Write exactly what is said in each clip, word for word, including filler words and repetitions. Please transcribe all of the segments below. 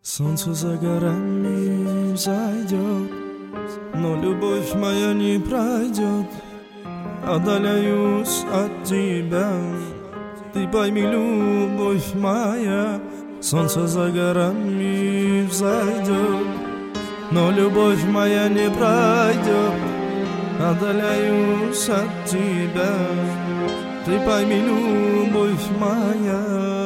Солнце за горами взойдет, но любовь моя не пройдет. Отдаляюсь от тебя, ты пойми, любовь моя. Солнце за горами взойдет, но любовь моя не пройдет. Отдаляюсь от тебя, ты пойми, любовь моя.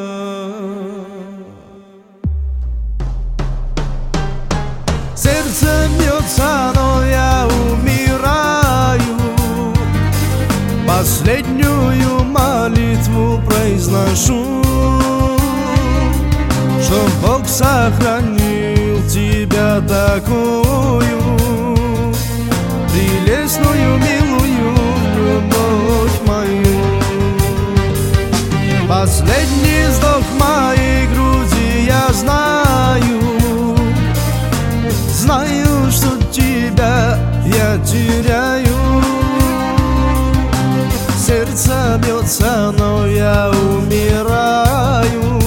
Сердце бьется, но я умираю. Последнюю молитву произношу, чтоб Бог сохранил тебя такую, прелестную, милую любовь мою. Последний вздох моей груди я знаю, знаю, что тебя я теряю. Сердце бьется, но я умираю.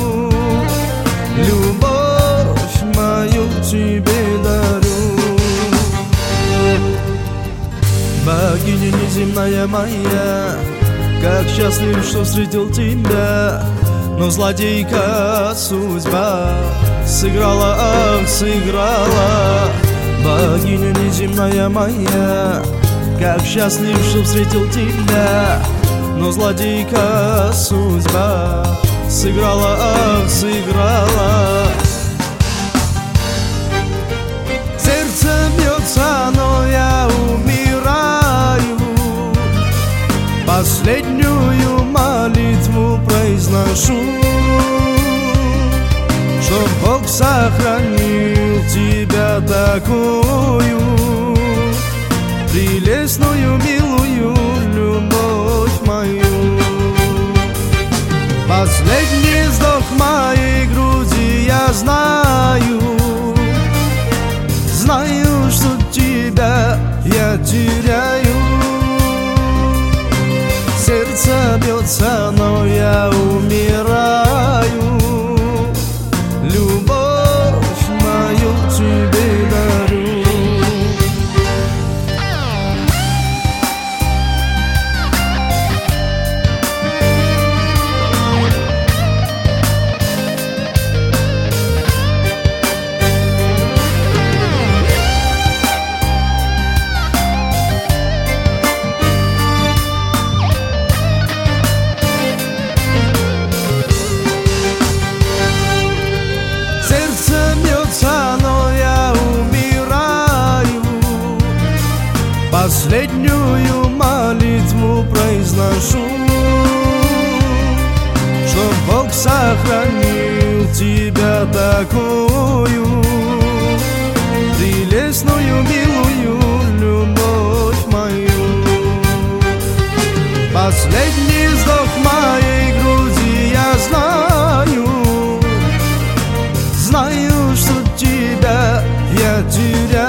Любовь мою тебе дарю. Богиня неземная моя, как счастлив, что встретил тебя. Но злодейка судьба сыграла, ах, сыграла. Богиня неземная моя, как счастлив, что встретил тебя. Но злодейка судьба сыграла, ах, сыграла. Сердце бьется, но я умираю. Последнюю молитву произношу, чтоб Бог сохранил тебя такую, прелестную, милую любовь мою. Последний вздох моей груди я знаю, знаю, что тебя я теряю. Сердце бьется, но я умираю. Любовь мою тебе дарю. Но я умираю. Последнюю молитву произношу, чтоб Бог сохранил тебя такую, прелестную, милую любовь мою. Последний вздох моей груди я знаю, знаю, что тебя я теряю.